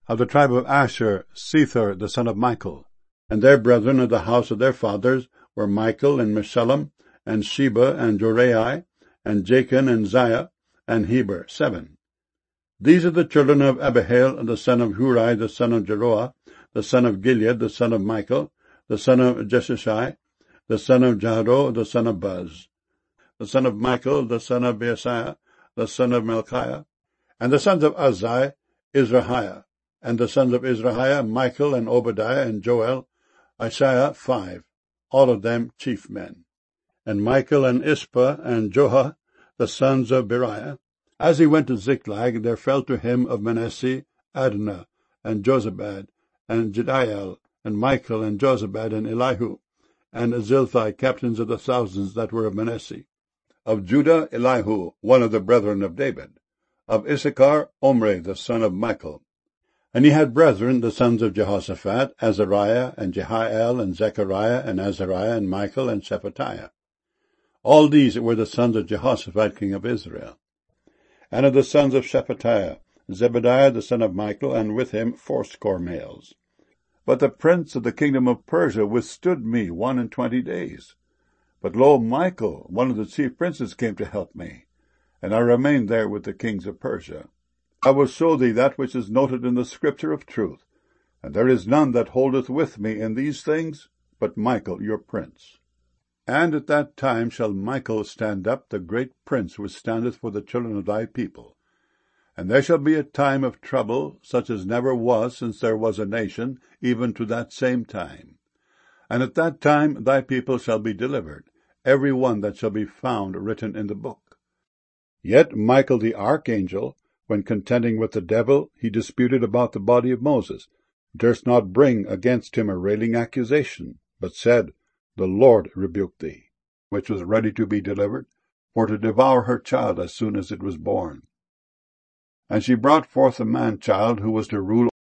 Of the tribe of Asher, Sethur the son of Michael. And their brethren of the house of their fathers were Michael, and Meshullam, and Sheba, and Jorai, and Jachin, and Ziah, and Heber, 7. These are the children of Abihail, the son of Huri, the son of Jeroah, the son of Gilead, the son of Michael, the son of Jeshishai, the son of Jahdo, the son of Buz, the son of Michael, the son of Beasiah, the son of Melchiah, and the sons of Azai, Izrahiah, and the sons of Izrahiah, Michael, and Obadiah, and Joel, Isaiah, 5, all of them chief men. And Michael, and Ispa, and Joha, the sons of Beriah. As he went to Ziklag, there fell to him of Manasseh Adnah, and Jozabad, and Jediael, and Michael, and Jozabad, and Elihu, and Zilphai, captains of the thousands that were of Manasseh. Of Judah, Elihu, one of the brethren of David. Of Issachar, Omri, the son of Michael. And he had brethren, the sons of Jehoshaphat, Azariah, and Jehiel, and Zechariah, and Azariah, and Michael, and Shephatiah. All these were the sons of Jehoshaphat, king of Israel. And of the sons of Shephatiah, Zebadiah the son of Michael, and with him 80 males. But the prince of the kingdom of Persia withstood me 21 days. But lo, Michael, one of the chief princes, came to help me, and I remained there with the kings of Persia. I will show thee that which is noted in the scripture of truth, and there is none that holdeth with me in these things, but Michael your prince. And at that time shall Michael stand up, the great prince which standeth for the children of thy people. And there shall be a time of trouble, such as never was since there was a nation, even to that same time. And at that time thy people shall be delivered, every one that shall be found written in the book. Yet Michael the archangel, when contending with the devil, he disputed about the body of Moses, durst not bring against him a railing accusation, but said, The Lord rebuke thee, which was ready to be delivered, for to devour her child as soon as it was born. And she brought forth a man-child, who was to rule